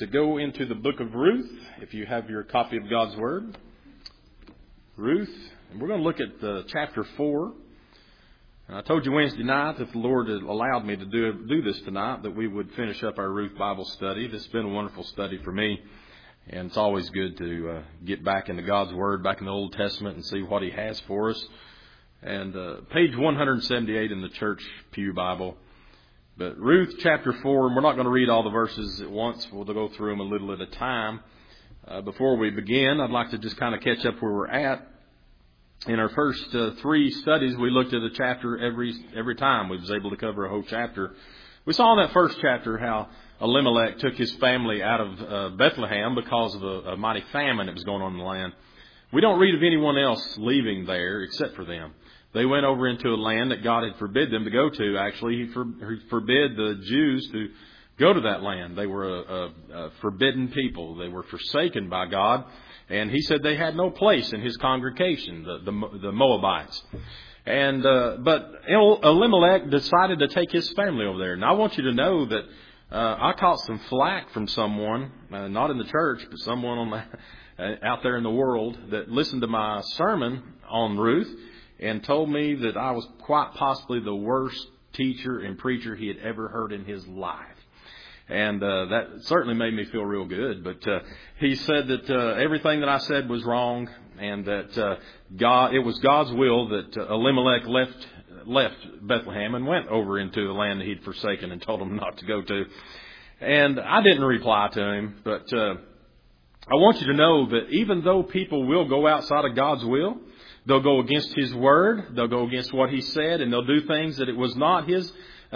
to go into the book of Ruth, if you have your copy of God's Word. Ruth, and we're going to look at chapter 4. And I told you Wednesday night, if the Lord had allowed me to do this tonight, that we would finish up our Ruth Bible study. This has been a wonderful study for me, and it's always good to get back into God's Word, back in the Old Testament, and see what He has for us. And page 178 in the Church Pew Bible. But Ruth chapter 4, and we're not going to read all the verses at once. We'll go through them a little at a time. Before we begin, I'd like to just kind of catch up where we're at. In our first 3 studies, we looked at a chapter every time. We was able to cover a whole chapter. We saw in that first chapter how Elimelech took his family out of Bethlehem because of a mighty famine that was going on in the land. We don't read of anyone else leaving there except for them. They went over into a land that God had forbid them to go to. Actually, He forbid the Jews to go to that land. They were a forbidden people. They were forsaken by God. And He said they had no place in His congregation, the Moabites. And but Elimelech decided to take his family over there. And I want you to know that I caught some flack from someone, not in the church, but someone out there in the world that listened to my sermon on Ruth and told me that I was quite possibly the worst teacher and preacher he had ever heard in his life. And that certainly made me feel real good. But he said that everything that I said was wrong, and that it was God's will that Elimelech left Bethlehem and went over into the land that he'd forsaken and told him not to go to. And I didn't reply to him, but I want you to know that even though people will go outside of God's will, they'll go against His Word, they'll go against what He said, and they'll do things that it was not His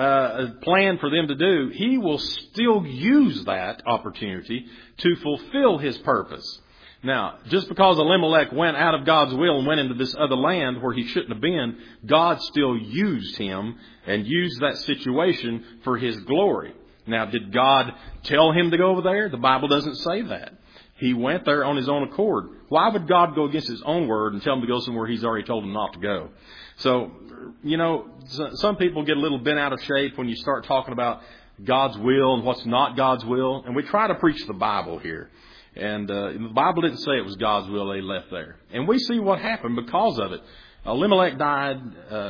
plan for them to do, He will still use that opportunity to fulfill His purpose. Now, just because Elimelech went out of God's will and went into this other land where he shouldn't have been, God still used him and used that situation for His glory. Now, did God tell him to go over there? The Bible doesn't say that. He went there on his own accord. Why would God go against His own word and tell him to go somewhere He's already told him not to go? So, you know, some people get a little bent out of shape when you start talking about God's will and what's not God's will. And we try to preach the Bible here. And the Bible didn't say it was God's will they left there. And we see what happened because of it. Elimelech died.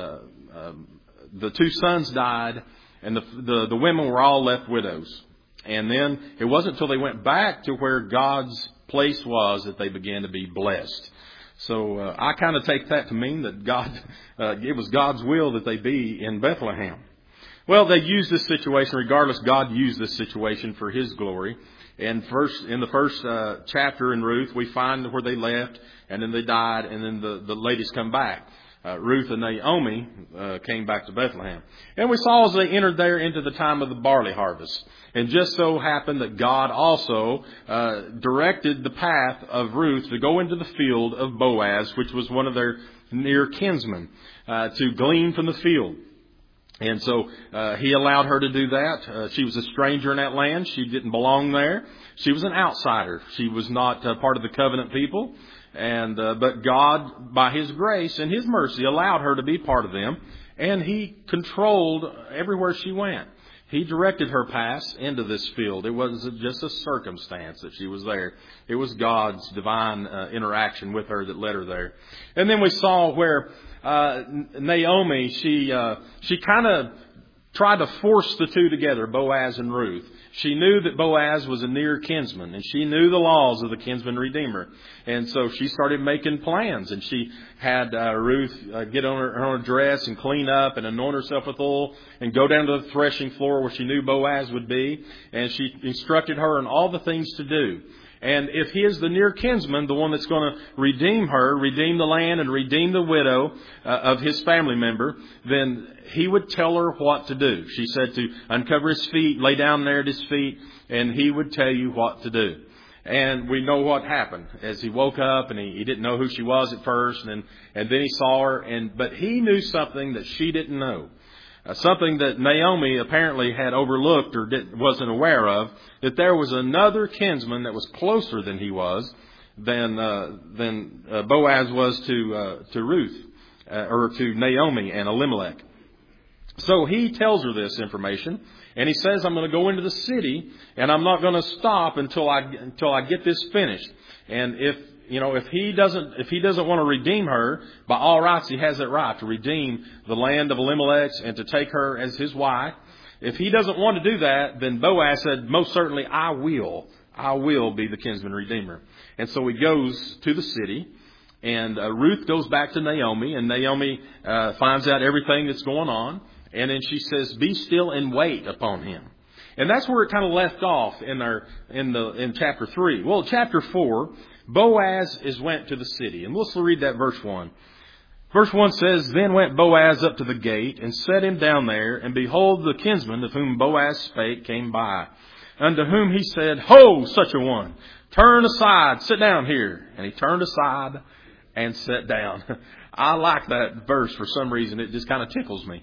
The 2 sons died. And the women were all left widows. And then it wasn't until they went back to where God's place was that they began to be blessed. So I kind of take that to mean that it was God's will that they be in Bethlehem. Well, they used this situation. Regardless, God used this situation for His glory. And in the first chapter in Ruth, we find where they left, and then they died, and then the ladies come back. Ruth and Naomi came back to Bethlehem. And we saw as they entered there into the time of the barley harvest. And just so happened that God also directed the path of Ruth to go into the field of Boaz, which was one of their near kinsmen, to glean from the field. And so He allowed her to do that. She was a stranger in that land. She didn't belong there. She was an outsider. She was not part of the covenant people. But God, by His grace and His mercy, allowed her to be part of them. And He controlled everywhere she went. He directed her path into this field. It wasn't just a circumstance that she was there. It was God's divine interaction with her that led her there. And then we saw where Naomi, she kind of tried to force the two together, Boaz and Ruth. She knew that Boaz was a near kinsman, and she knew the laws of the kinsman redeemer. And so she started making plans, and she had Ruth get on her dress and clean up and anoint herself with oil and go down to the threshing floor where she knew Boaz would be. And she instructed her on all the things to do. And if he is the near kinsman, the one that's going to redeem her, redeem the land, and redeem the widow of his family member, then he would tell her what to do. She said to uncover his feet, lay down there at his feet, and he would tell you what to do. And we know what happened as he woke up, and he didn't know who she was at first, and then he saw her, but he knew something that she didn't know. Something that Naomi apparently had overlooked or wasn't aware of, that there was another kinsman that was closer than he was, than Boaz was to Ruth, or to Naomi and Elimelech. So he tells her this information, And he says, I'm going to go into the city and I'm not going to stop until I get this finished. And if he doesn't want to redeem her, by all rights, he has that right to redeem the land of Elimelech and to take her as his wife. If he doesn't want to do that, then Boaz said, most certainly I will be the kinsman redeemer. And so he goes to the city, and Ruth goes back to Naomi, and Naomi finds out everything that's going on. And then she says, be still and wait upon him. And that's where it kind of left off in chapter 3. Well, chapter 4, Boaz went to the city. And let's read that verse 1. Verse 1 says, then went Boaz up to the gate, and set him down there, and behold, the kinsman of whom Boaz spake came by, unto whom he said, Ho, such a one, turn aside, sit down here. And he turned aside and sat down. I like that verse for some reason. It just kind of tickles me.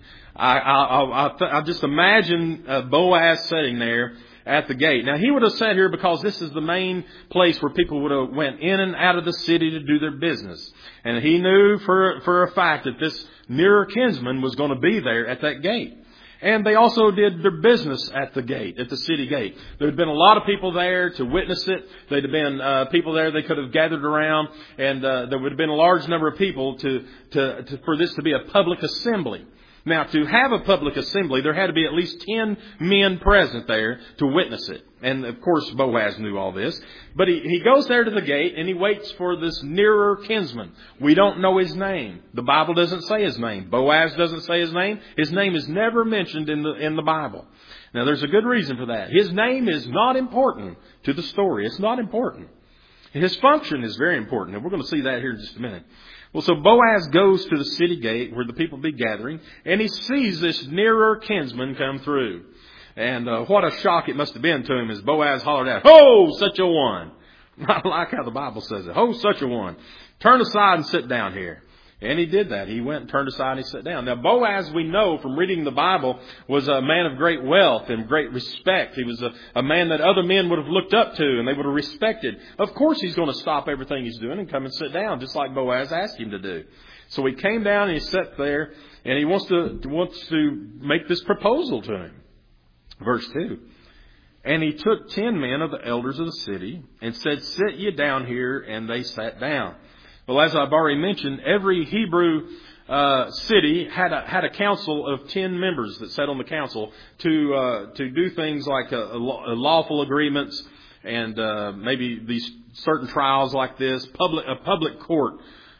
I just imagine Boaz sitting there at the gate. Now, he would have sat here because this is the main place where people would have went in and out of the city to do their business. And he knew for a fact that this nearer kinsman was going to be there at that gate. And they also did their business at the gate, at the city gate. There had been a lot of people there to witness it. There'd have been people there they could have gathered around, and there would have been a large number of people for this to be a public assembly. Now, to have a public assembly, there had to be at least 10 men present there to witness it. And, of course, Boaz knew all this. But he goes there to the gate, and he waits for this nearer kinsman. We don't know his name. The Bible doesn't say his name. Boaz doesn't say his name. His name is never mentioned in the Bible. Now, there's a good reason for that. His name is not important to the story. It's not important. His function is very important, and we're going to see that here in just a minute. Well, so Boaz goes to the city gate where the people be gathering, and he sees this nearer kinsman come through. And what a shock it must have been to him as Boaz hollered out, Ho, such a one. I like how the Bible says it. Ho, such a one. Turn aside and sit down here. And he did that. He went and turned aside and he sat down. Now, Boaz, we know from reading the Bible, was a man of great wealth and great respect. He was a man that other men would have looked up to and they would have respected. Of course, he's going to stop everything he's doing and come and sit down, just like Boaz asked him to do. So he came down and he sat there, and he wants to make this proposal to him. Verse 2. And he took 10 men of the elders of the city and said, Sit ye down here, and they sat down. Well, as I've already mentioned, every Hebrew city had a council of 10 members that sat on the council to do things like lawful agreements and maybe these certain trials like this. A public court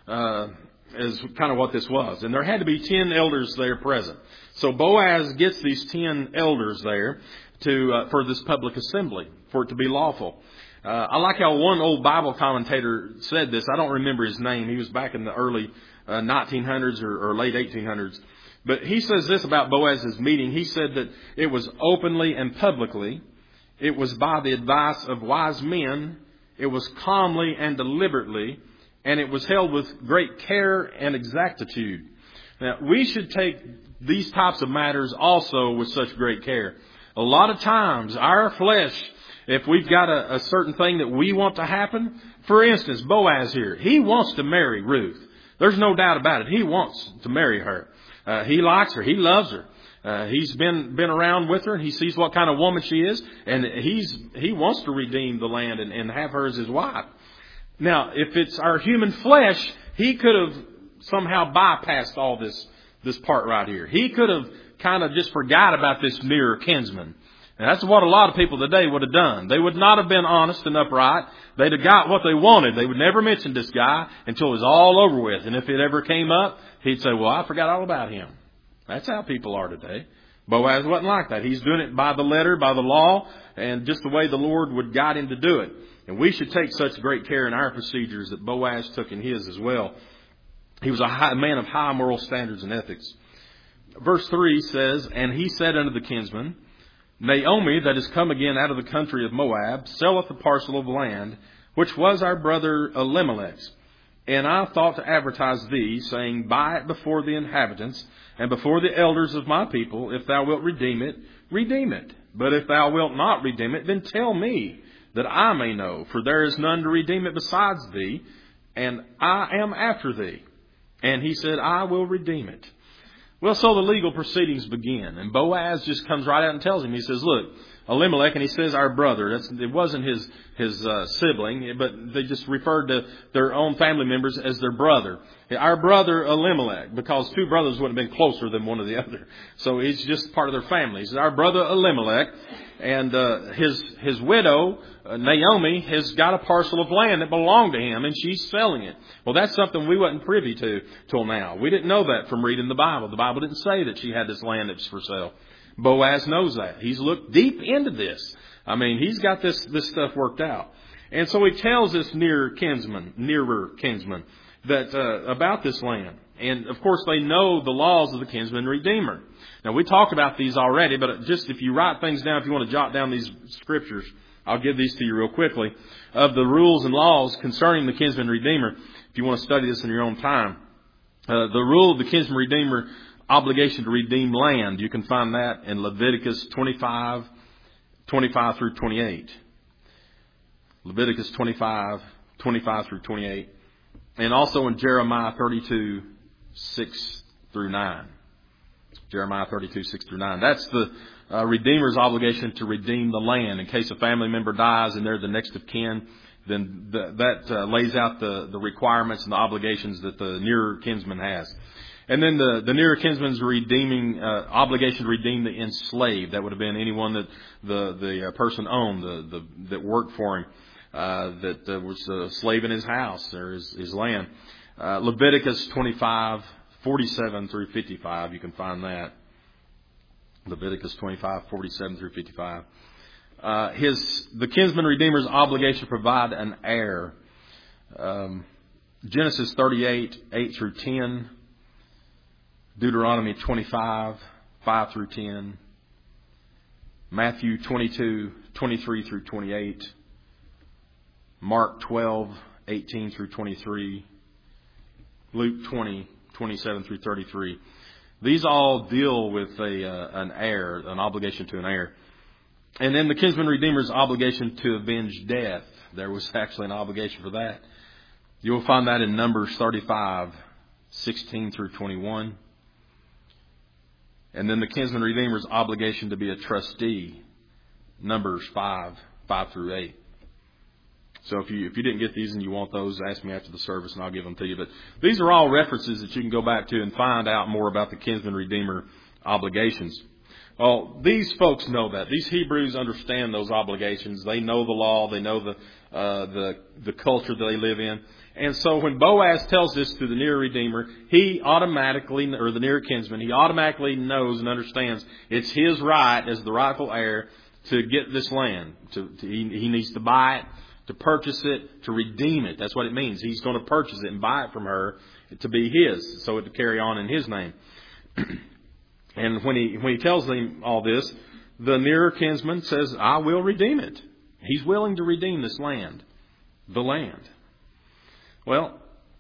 is kind of what this was. And there had to be 10 elders there present. So Boaz gets these 10 elders there for this public assembly, for it to be lawful. I like how one old Bible commentator said this. I don't remember his name. He was back in the early 1900s or late 1800s. But he says this about Boaz's meeting. He said that it was openly and publicly. It was by the advice of wise men. It was calmly and deliberately. And it was held with great care and exactitude. Now, we should take these types of matters also with such great care. A lot of times, our flesh, if we've got a certain thing that we want to happen, for instance, Boaz here, he wants to marry Ruth. There's no doubt about it. He wants to marry her. He likes her. He loves her. He's been around with her, and he sees what kind of woman she is, and he wants to redeem the land and have her as his wife. Now, if it's our human flesh, he could have somehow bypassed all this part right here. He could have kind of just forgot about this nearer kinsman. And that's what a lot of people today would have done. They would not have been honest and upright. They'd have got what they wanted. They would never mention this guy until it was all over with. And if it ever came up, he'd say, well, I forgot all about him. That's how people are today. Boaz wasn't like that. He's doing it by the letter, by the law, and just the way the Lord would guide him to do it. And we should take such great care in our procedures that Boaz took in his as well. He was a man of high moral standards and ethics. Verse 3 says, And he said unto the kinsman, Naomi, that is come again out of the country of Moab, selleth a parcel of land, which was our brother Elimelech's. And I thought to advertise thee, saying, Buy it before the inhabitants, and before the elders of my people. If thou wilt redeem it, redeem it. But if thou wilt not redeem it, then tell me, that I may know. For there is none to redeem it besides thee, and I am after thee. And he said, I will redeem it. Well, so the legal proceedings begin. And Boaz just comes right out and tells him, he says, look, Elimelech, and he says our brother. It wasn't his sibling, but they just referred to their own family members as their brother. Our brother Elimelech, because two brothers would have been closer than one or the other. So he's just part of their family. He says, our brother Elimelech, and his widow, Naomi, has got a parcel of land that belonged to him, and she's selling it. Well, that's something we wasn't privy to till now. We didn't know that from reading the Bible. The Bible didn't say that she had this land that's for sale. Boaz knows that. He's looked deep into this. I mean, he's got this stuff worked out. And so he tells this nearer kinsman, that about this land. And, of course, they know the laws of the kinsman redeemer. Now, we talked about these already, but just if you write things down, if you want to jot down these scriptures, I'll give these to you real quickly, of the rules and laws concerning the kinsman redeemer, if you want to study this in your own time. The rule of the kinsman redeemer, obligation to redeem land, you can find that in Leviticus 25 through 28. Leviticus 25 through 28. And also in Jeremiah 32, 6 through 9. Jeremiah 32, 6 through 9. That's the Redeemer's obligation to redeem the land. In case a family member dies and they're the next of kin, then that lays out the requirements and the obligations that the nearer kinsman has. And then the nearer kinsman's redeeming obligation to redeem the enslaved. That would have been anyone that the person owned, that worked for him, that was a slave in his house or his land. Leviticus 25, 47 through 55. You can find that. Leviticus 25, 47 through 55. The kinsman redeemer's obligation to provide an heir. Genesis 38, 8 through 10. Deuteronomy 25, 5 through 10. Matthew 22, 23 through 28. Mark 12, 18 through 23. Luke 20, 27 through 33. These all deal with an heir, an obligation to an heir. And then the kinsman redeemer's obligation to avenge death. There was actually an obligation for that. You'll find that in Numbers 35, 16 through 21. And then the kinsman redeemer's obligation to be a trustee. Numbers 5 through 8. So if you didn't get these and you want those, ask me after the service and I'll give them to you. But these are all references that you can go back to and find out more about the kinsman redeemer obligations. Well, these folks know that. These Hebrews understand those obligations. They know the law. They know the culture that they live in. And so when Boaz tells this to the near redeemer, he automatically, or the near kinsman, he automatically knows and understands it's his right as the rightful heir to get this land. He needs to buy it, to purchase it, to redeem it. That's what it means. He's going to purchase it and buy it from her to be his, so it to carry on in his name. And when he tells them all this, the nearer kinsman says, I will redeem it. He's willing to redeem this land, the land. Well,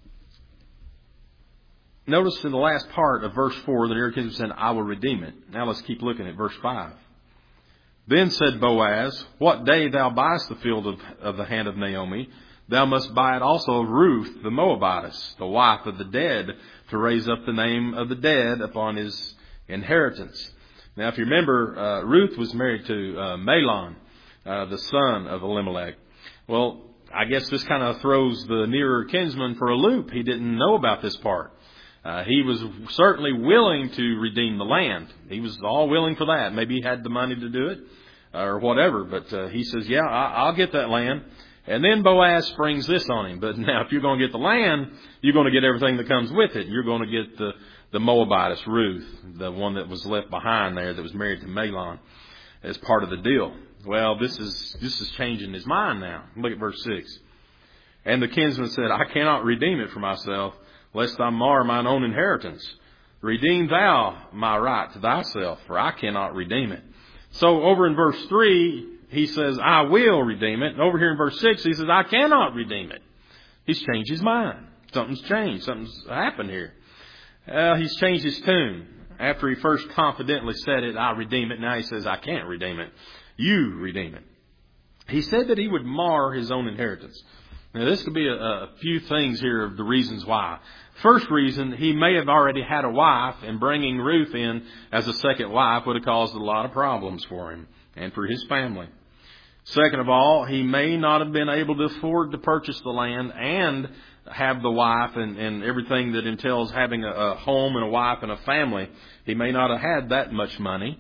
notice in the last part of verse 4, the nearer kinsman said, I will redeem it. Now let's keep looking at verse 5. Then said Boaz, what day thou buyest the field of the hand of Naomi, thou must buy it also of Ruth the Moabitess, the wife of the dead, to raise up the name of the dead upon his inheritance. Now, if you remember, Ruth was married to Mahlon, the son of Elimelech. Well, I guess this kind of throws the nearer kinsman for a loop. He didn't know about this part. He was certainly willing to redeem the land. He was all willing for that. Maybe he had the money to do it or whatever. But he says, yeah, I'll get that land. And then Boaz springs this on him. But now if you're going to get the land, you're going to get everything that comes with it. You're going to get the Moabitess, Ruth, the one that was left behind there that was married to Mahlon, as part of the deal. Well, this is changing his mind now. Look at verse 6. And the kinsman said, I cannot redeem it for myself, lest I mar mine own inheritance. Redeem thou my right to thyself, for I cannot redeem it. So over in verse 3, he says, I will redeem it. And over here in verse 6, he says, I cannot redeem it. He's changed his mind. Something's changed. Something's happened here. He's changed his tune. After he first confidently said it, I redeem it. Now he says, I can't redeem it. You redeem it. He said that he would mar his own inheritance. Now, this could be a few things here of the reasons why. First reason, he may have already had a wife, and bringing Ruth in as a second wife would have caused a lot of problems for him and for his family. Second of all, he may not have been able to afford to purchase the land and have the wife and everything that entails having a home and a wife and a family. He may not have had that much money.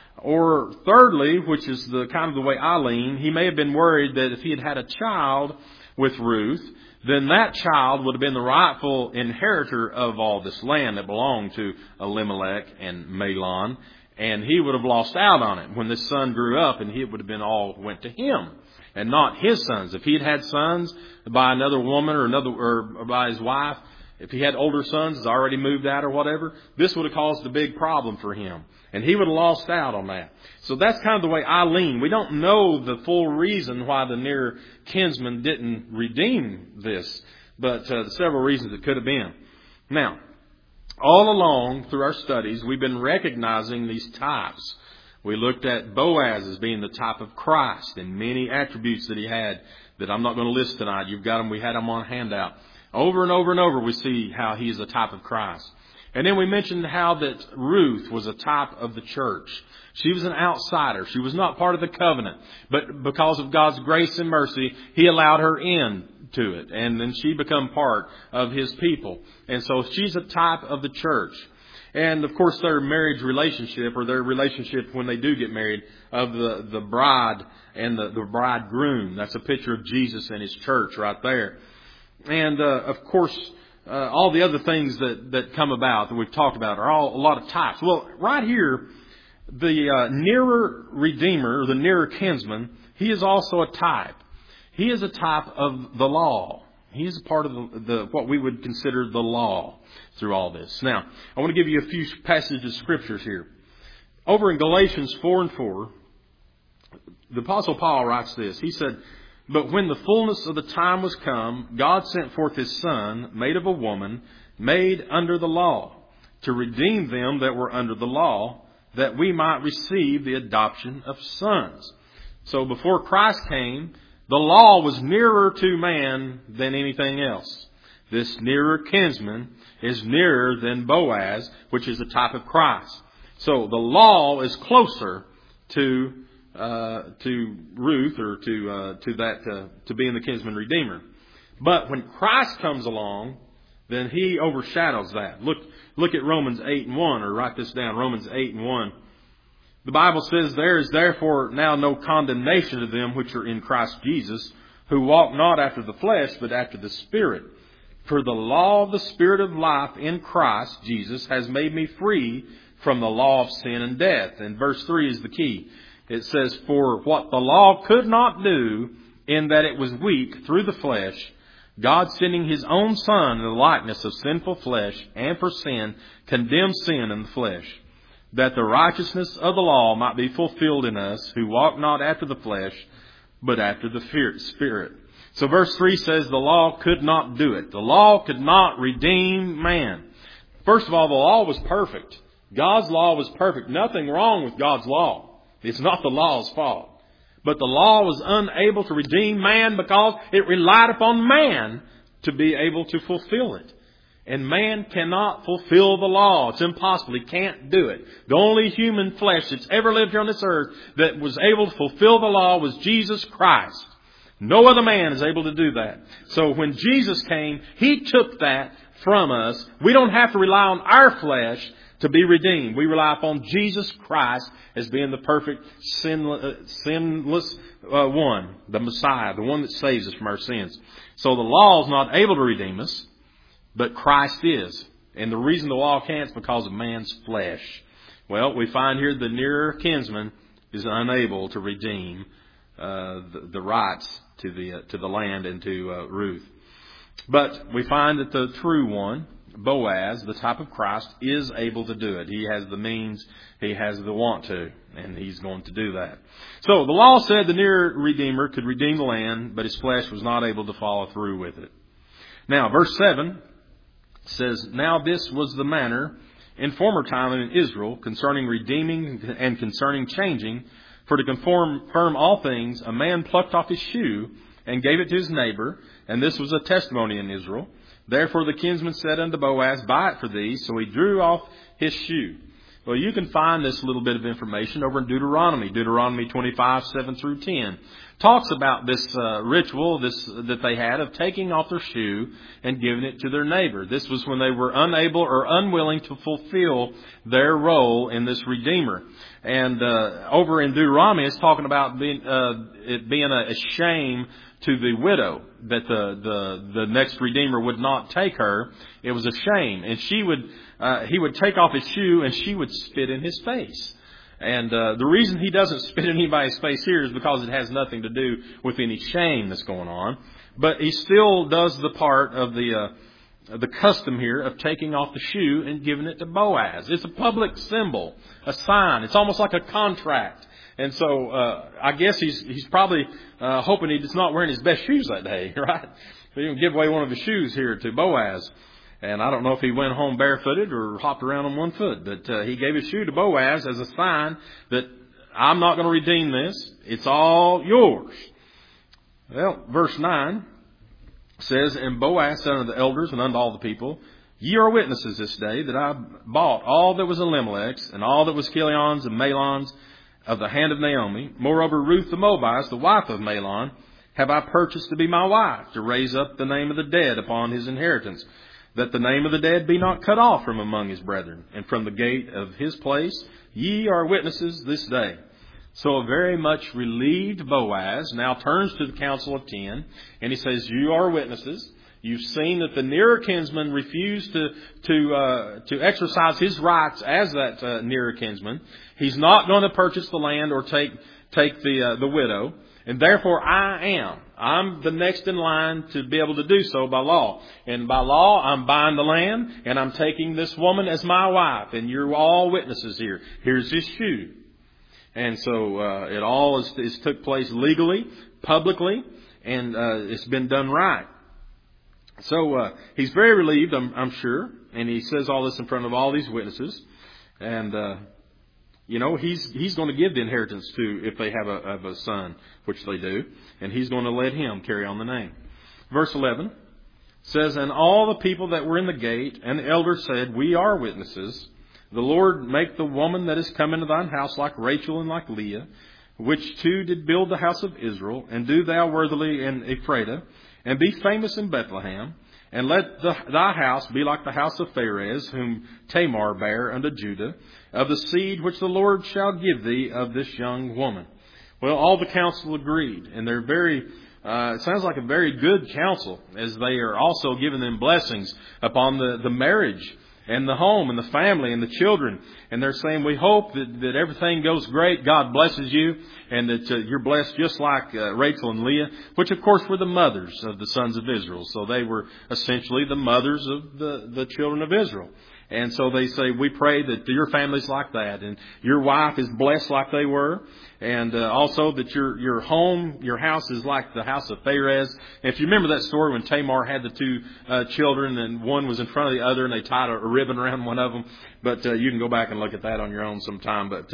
Or thirdly, which is the kind of the way I lean, he may have been worried that if he had had a child with Ruth, then that child would have been the rightful inheritor of all this land that belonged to Elimelech and Mahlon, and he would have lost out on it when this son grew up, and it would have been all went to him and not his sons. If he had had sons by another woman or by his wife, if he had older sons, has already moved out or whatever, this would have caused a big problem for him. And he would have lost out on that. So that's kind of the way I lean. We don't know the full reason why the near kinsman didn't redeem this, but several reasons it could have been. Now, all along through our studies, we've been recognizing these types. We looked at Boaz as being the type of Christ and many attributes that he had that I'm not going to list tonight. You've got them. We had them on a handout. Over and over and over, we see how he's a type of Christ. And then we mentioned how that Ruth was a type of the church. She was an outsider. She was not part of the covenant. But because of God's grace and mercy, He allowed her in to it. And then she became part of His people. And so she's a type of the church. And of course their marriage relationship, or their relationship when they do get married, of the bride and the bridegroom. That's a picture of Jesus and His church right there. And of course, all the other things that come about that we've talked about are all a lot of types. Well, right here, the nearer Redeemer, or the nearer kinsman, he is also a type. He is a type of the law. He is a part of the what we would consider the law through all this. Now, I want to give you a few passages of scriptures here. Over in Galatians 4:4, the Apostle Paul writes this. He said, "But when the fullness of the time was come, God sent forth His Son, made of a woman, made under the law, to redeem them that were under the law, that we might receive the adoption of sons." So before Christ came, the law was nearer to man than anything else. This nearer kinsman is nearer than Boaz, which is a type of Christ. So the law is closer to Ruth, or to being the kinsman redeemer. But when Christ comes along, then He overshadows that. Look at Romans 8:1, or write this down, Romans 8:1. The Bible says, "There is therefore now no condemnation to them which are in Christ Jesus, who walk not after the flesh, but after the Spirit. For the law of the Spirit of life in Christ Jesus has made me free from the law of sin and death." And verse 3 is the key. It says, "For what the law could not do, in that it was weak through the flesh, God sending His own Son in the likeness of sinful flesh, and for sin, condemned sin in the flesh, that the righteousness of the law might be fulfilled in us, who walk not after the flesh, but after the Spirit." So verse 3 says the law could not do it. The law could not redeem man. First of all, the law was perfect. God's law was perfect. Nothing wrong with God's law. It's not the law's fault. But the law was unable to redeem man because it relied upon man to be able to fulfill it. And man cannot fulfill the law. It's impossible. He can't do it. The only human flesh that's ever lived here on this earth that was able to fulfill the law was Jesus Christ. No other man is able to do that. So when Jesus came, He took that from us. We don't have to rely on our flesh to be redeemed. We rely upon Jesus Christ as being the perfect, sinless one, the Messiah, the one that saves us from our sins. So the law is not able to redeem us, but Christ is. And the reason the law can't is because of man's flesh. Well, we find here the nearer kinsman is unable to redeem the rights to the land and to Ruth. But we find that the true one, Boaz, the type of Christ, is able to do it. He has the means, he has the want to, and he's going to do that. So the law said the near Redeemer could redeem the land, but his flesh was not able to follow through with it. Now, verse 7 says, "Now this was the manner in former time in Israel concerning redeeming and concerning changing, for to confirm all things, a man plucked off his shoe and gave it to his neighbor. And this was a testimony in Israel. Therefore the kinsman said unto Boaz, Buy it for thee. So he drew off his shoe. Well, you can find this little bit of information over in Deuteronomy. Deuteronomy 25:7-10 talks about this ritual that they had of taking off their shoe and giving it to their neighbor. This was when they were unable or unwilling to fulfill their role in this Redeemer. And over in Deuteronomy, it's talking about it being a shame to the widow that the next Redeemer would not take her. It was a shame. And he would take off his shoe and she would spit in his face. And the reason he doesn't spit in anybody's face here is because it has nothing to do with any shame that's going on. But he still does the part of the custom here of taking off the shoe and giving it to Boaz. It's a public symbol, a sign. It's almost like a contract. And so I guess he's probably hoping he's not wearing his best shoes that day, right? So he can give away one of his shoes here to Boaz. And I don't know if he went home barefooted or hopped around on one foot, but he gave his shoe to Boaz as a sign that I'm not going to redeem this. It's all yours. Well, verse 9 says, And Boaz said unto the elders and unto all the people, Ye are witnesses this day that I bought all that was Elimelech's and all that was Chilion's and Mahlon's of the hand of Naomi. Moreover, Ruth the Moabite, the wife of Mahlon, have I purchased to be my wife, to raise up the name of the dead upon his inheritance, that the name of the dead be not cut off from among his brethren. And from the gate of his place ye are witnesses this day. So a very much relieved Boaz now turns to the council of 10, and he says, You are witnesses. You've seen that the nearer kinsman refused to exercise his rights as that nearer kinsman. He's not going to purchase the land or take the widow. And therefore I'm the next in line to be able to do so by law. And by law, I'm buying the land and I'm taking this woman as my wife. And you're all witnesses here. Here's his shoe. And so it all is took place legally, publicly, and it's been done right. So he's very relieved, I'm sure. And he says all this in front of all these witnesses. And he's going to give the inheritance to, if they have a son, which they do, and he's going to let him carry on the name. Verse 11 says, And all the people that were in the gate and the elders said, We are witnesses. The Lord make the woman that is come into thine house like Rachel and like Leah, which two did build the house of Israel, and do thou worthily in Ephratah, and be famous in Bethlehem. And let thy house be like the house of Pharez, whom Tamar bare unto Judah, of the seed which the Lord shall give thee of this young woman. Well, all the council agreed, and they're it sounds like a very good council, as they are also giving them blessings upon the marriage and the home and the family and the children. And they're saying, we hope that everything goes great. God blesses you and that you're blessed just like Rachel and Leah, which of course were the mothers of the sons of Israel. So they were essentially the mothers of the children of Israel. And so they say, we pray that your family's like that and your wife is blessed like they were. And also that your home, your house is like the house of Pharez. And if you remember that story when Tamar had the two children and one was in front of the other and they tied a ribbon around one of them. But you can go back and look at that on your own sometime. But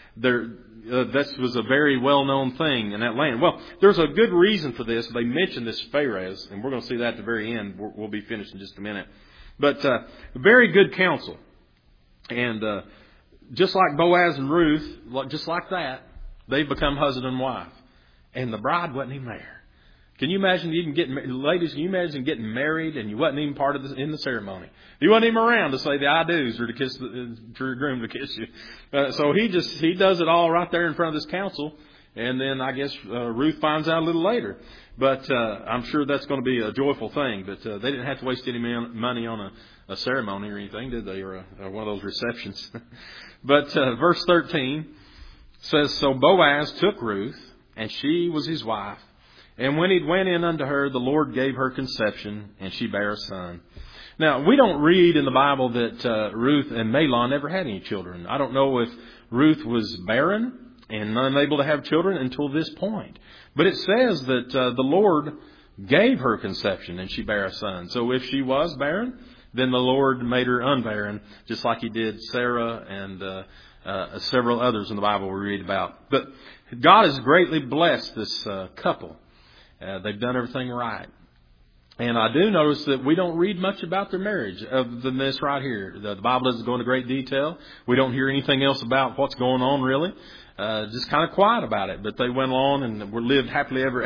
this was a very well-known thing in that land. Well, there's a good reason for this. They mentioned this Pharez, and we're going to see that at the very end. We'll be finished in just a minute. But very good counsel. And just like Boaz and Ruth, just like that, they've become husband and wife. And the bride wasn't even there. Can you imagine ladies, can you imagine getting married and you wasn't even part of in the ceremony? You wasn't even around to say the I do's or to kiss for your groom to kiss you. So he does it all right there in front of this council. And then I guess Ruth finds out a little later. But I'm sure that's going to be a joyful thing. But they didn't have to waste any money on a ceremony or anything, did they? Or one of those receptions. But verse 13 says, So Boaz took Ruth, and she was his wife. And when he went in unto her, the Lord gave her conception, and she bare a son. Now, we don't read in the Bible that Ruth and Mahlon never had any children. I don't know if Ruth was barren and unable to have children until this point. But it says that the Lord gave her conception, and she bare a son. So if she was barren, then the Lord made her unbarren, just like he did Sarah and several others in the Bible we read about. But God has greatly blessed this couple. They've done everything right. And I do notice that we don't read much about their marriage other than this right here. The Bible doesn't go into great detail. We don't hear anything else about what's going on really. Just kind of quiet about it. But they went on and were lived happily ever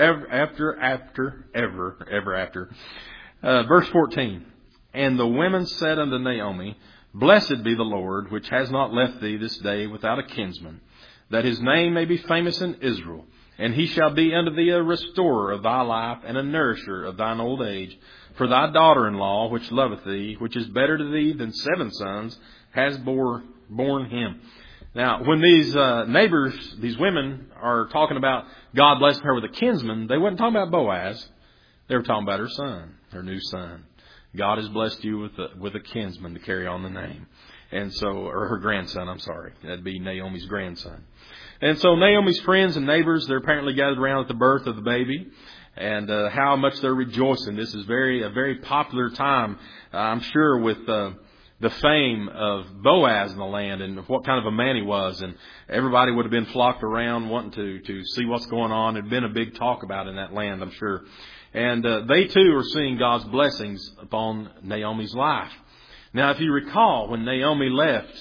after. Verse 14. And the women said unto Naomi, Blessed be the Lord, which has not left thee this day without a kinsman, that his name may be famous in Israel. And he shall be unto thee a restorer of thy life, and a nourisher of thine old age. For thy daughter-in-law, which loveth thee, which is better to thee than 7 sons, has borne him. Now, when these neighbors, these women, are talking about God blessing her with a kinsman, they weren't talking about Boaz. They were talking about her son, her new son. God has blessed you with a kinsman to carry on the name. And so, or her grandson, I'm sorry. That'd be Naomi's grandson. And so Naomi's friends and neighbors, they're apparently gathered around at the birth of the baby. And how much they're rejoicing. This is a very popular time, I'm sure, with the fame of Boaz in the land and what kind of a man he was. And everybody would have been flocked around wanting to see what's going on. It had been a big talk about in that land, I'm sure. And they too are seeing God's blessings upon Naomi's life. Now, if you recall, when Naomi left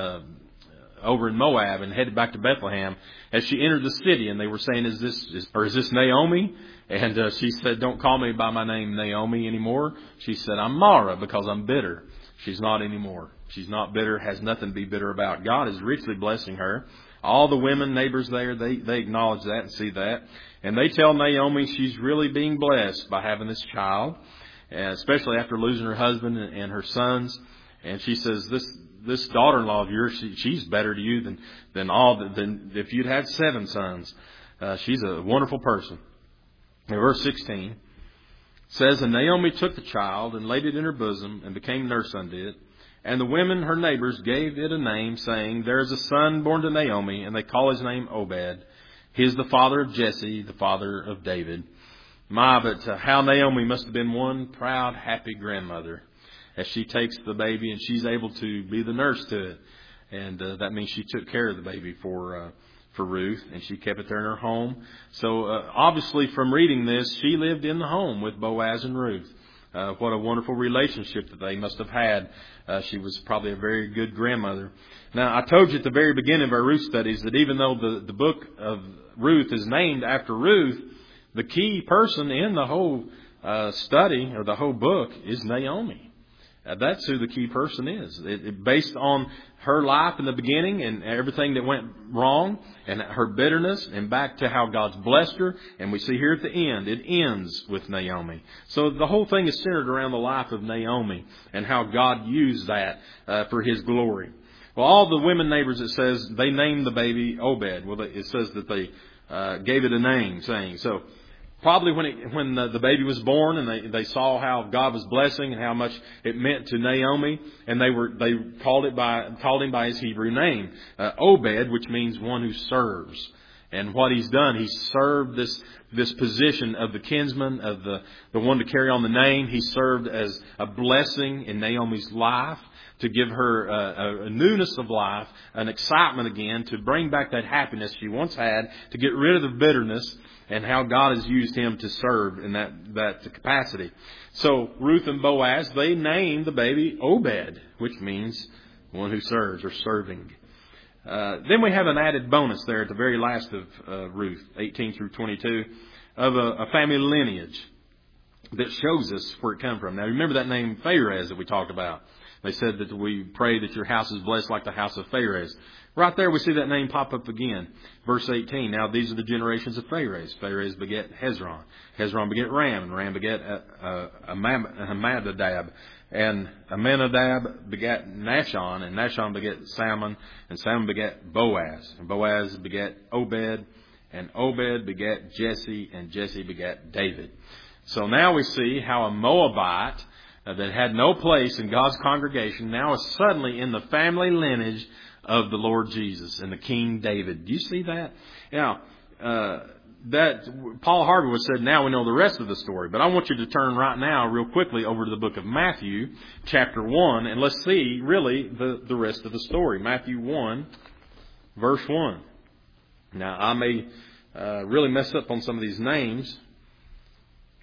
over in Moab and headed back to Bethlehem, as she entered the city, and they were saying, "Is this Naomi?" And she said, "Don't call me by my name Naomi anymore." She said, "I'm Mara because I'm bitter." She's not anymore. She's not bitter, has nothing to be bitter about. God is richly blessing her. All the women, neighbors there, they acknowledge that and see that. And they tell Naomi she's really being blessed by having this child, especially after losing her husband and her sons. And she says, this daughter-in-law of yours, she's better to you than if you'd had 7 sons. She's a wonderful person. And verse 16 says, And Naomi took the child and laid it in her bosom and became nurse unto it. And the women, her neighbors, gave it a name, saying, There is a son born to Naomi, and they call his name Obed. He is the father of Jesse, the father of David. But how Naomi must have been one proud, happy grandmother as she takes the baby and she's able to be the nurse to it. And that means she took care of the baby for Ruth, and she kept it there in her home. So obviously from reading this, she lived in the home with Boaz and Ruth. What a wonderful relationship that they must have had. She was probably a very good grandmother. Now, I told you at the very beginning of our Ruth studies that even though the book of Ruth is named after Ruth, the key person in the whole study or the whole book is Naomi. That's who the key person is. Based on her life in the beginning and everything that went wrong and her bitterness and back to how God's blessed her. And we see here at the end, it ends with Naomi. So the whole thing is centered around the life of Naomi and how God used that for His glory. Well, all the women neighbors, it says, they named the baby Obed. Well, it says that they gave it a name, saying so. Probably when the baby was born and they saw how God was blessing and how much it meant to Naomi, and they called him by his Hebrew name, Obed, which means one who serves. And what he's done, he's served this position of the kinsman, of the one to carry on the name. He served as a blessing in Naomi's life, to give her a newness of life, an excitement again, to bring back that happiness she once had, to get rid of the bitterness, and how God has used him to serve in that capacity. So Ruth and Boaz, they named the baby Obed, which means one who serves or serving. Then we have an added bonus there at the very last of Ruth, 18 through 22, of a family lineage that shows us where it comes from. Now remember that name Pharez that we talked about. They said that we pray that your house is blessed like the house of Pharez. Right there we see that name pop up again. Verse 18. Now these are the generations of Pharez. Pharez beget Hezron. Hezron beget Ram. And Ram beget Amminadab. And Amminadab begat Nahshon. And Nahshon beget Salmon. And Salmon beget Boaz. And Boaz beget Obed. And Obed begat Jesse. And Jesse begat David. So now we see how a Moabite that had no place in God's congregation now is suddenly in the family lineage of the Lord Jesus and the King David. Do you see that? Now, that Paul Harvey was said, now we know the rest of the story. But I want you to turn right now real quickly over to the book of Matthew, chapter 1, and let's see really the rest of the story. Matthew 1, verse 1. Now, I may really mess up on some of these names.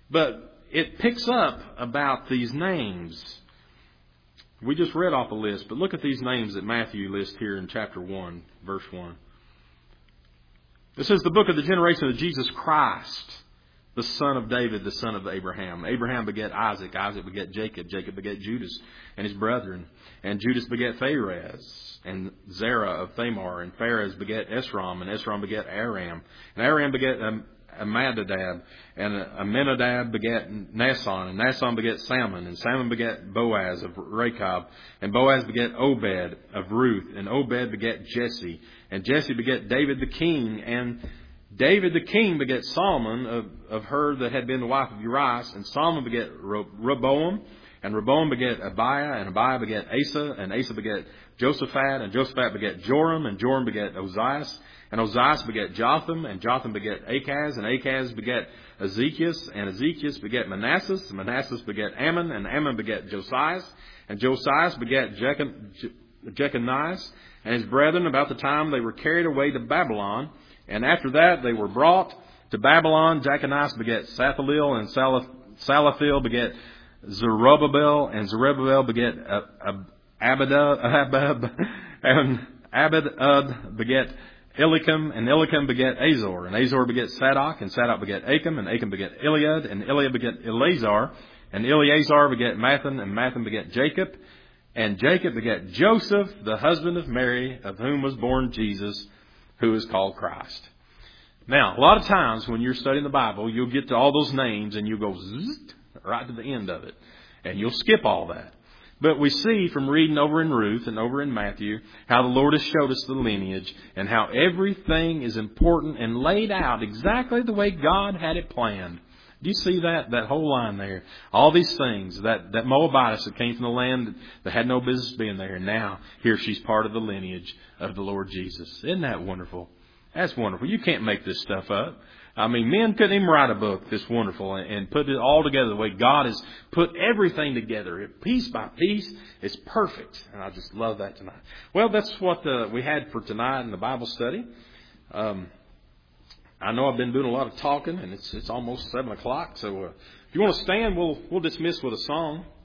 But it picks up about these names. We just read off a list, but look at these names that Matthew lists here in chapter 1, verse 1. It says the book of the generation of Jesus Christ, the son of David, the son of Abraham. Abraham begat Isaac. Isaac begat Jacob. Jacob begat Judas and his brethren. And Judas begat Phares and Zerah of Thamar. And Phares begat Esrom. And Esrom begat Aram. And Aram begat Amminadab. And Amminadab begat Naasson. And Naasson begat Salmon. And Salmon begat Boaz of Rechab. And Boaz begat Obed of Ruth. And Obed begat Jesse. And Jesse begat David the king. And David the king begat Solomon of her that had been the wife of Uriah. And Solomon begat Rehoboam. And Rehoboam begat Abiah. And Abiah begat Asa. And Asa begat Josaphat. And Josaphat begat Joram. And Joram begat Ozias. And Ozias begat Jotham. And Jotham begat Achaz. And Achaz begat Ezekias. And Ezekias begat Manasseh. And Manasseh begat Ammon. And Ammon begat Josias. And Josias begat Jeconias and his brethren about the time they were carried away to Babylon. And after that they were brought to Babylon. Jeconias begat Sathalil. And Salathiel begat Zerubbabel. And Zerubbabel begat Abab. And Abad begat Eliakim. And Eliakim begat Azor. And Azor begat Sadok. And Sadok begat Achim. And Achim begat Eliad. And Eliad begat Eleazar. And Eleazar begat Mathan. And Mathan begat Jacob. And Jacob begat Joseph, the husband of Mary, of whom was born Jesus, who is called Christ. Now, a lot of times when you're studying the Bible, you'll get to all those names and you'll go zzzt, right to the end of it. And you'll skip all that. But we see from reading over in Ruth and over in Matthew how the Lord has showed us the lineage and how everything is important and laid out exactly the way God had it planned. Do you see that whole line there? All these things, that Moabitess that came from the land that had no business being there. And now, here she's part of the lineage of the Lord Jesus. Isn't that wonderful? That's wonderful. You can't make this stuff up. I mean, men couldn't even write a book this wonderful and put it all together the way God has put everything together. Piece by piece. It's perfect. And I just love that tonight. Well, that's what we had for tonight in the Bible study. I know I've been doing a lot of talking, and it's almost 7 o'clock. So if you want to stand, we'll dismiss with a song.